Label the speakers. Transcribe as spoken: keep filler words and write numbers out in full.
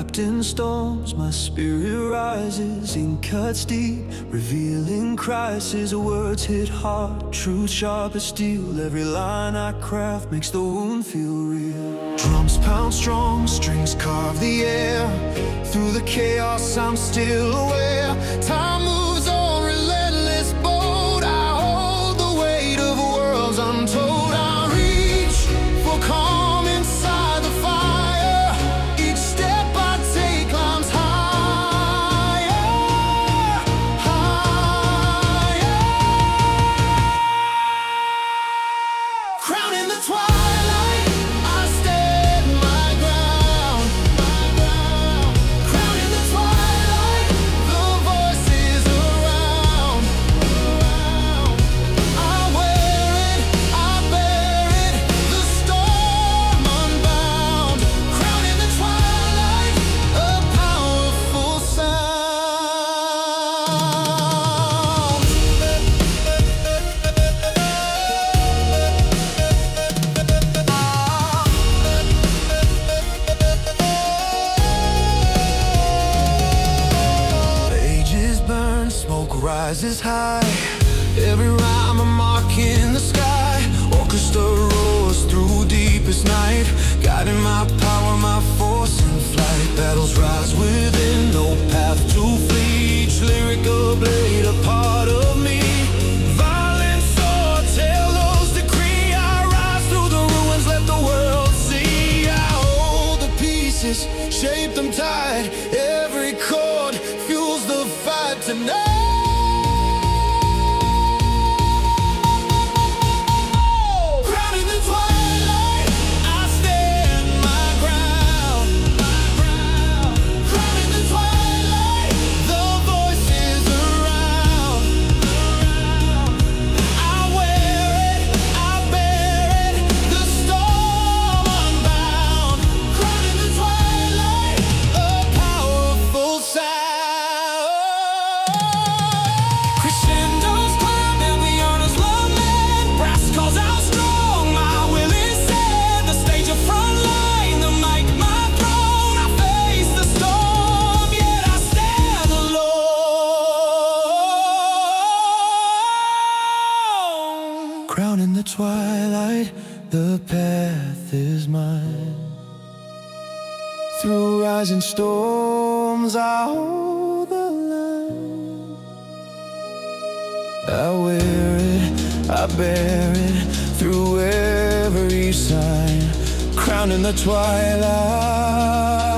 Speaker 1: Wrapped in storms, my spirit rises. Ink cuts deep, revealing crisis. Words hit hard, truth sharp as steel. Every line I craft makes the wound feel real. Drums pound strong, strings carve the air. Through the chaos I'm still aware. Time moves on, relentless, bold. I hold the weight of worlds untold. I reach for calm inside the fire. Each step I take climbs higher, higher. Crowned in the twilight, I stand my ground, my ground. Crowned in the twilight, the voices around, around. I wear it, I bear it, the storm unbound. Crowned in the twilight, a powerful sound. Ages burn, smoke rises high. Every rhyme a mark in the sky. Orchestra roars through deepest night, guiding my power, my force in flight. Battles rise within, no path to flee. Each lyrical blade a part of me. Violent sword, telos decree. I rise through the ruins, let the world see. I hold the pieces, shape them tight. Every chord fuels the fight tonight. Crowned in the twilight, I stand my ground, my ground. Crowned in the twilight, the voices around, around. I wear it, I bear it, the storm unbound. Crowned in the twilight, a powerful sound. Crescendos climb and the honors lament. Brass calls out strong, my will is set. The stage a front line, the mic my throne. I face the storm, yet I stand alone. Crowned in the twilight, the path is mine. Through rising storms, I hold the line. I wear it, I bear it, through every sign. Crowned in the twilight.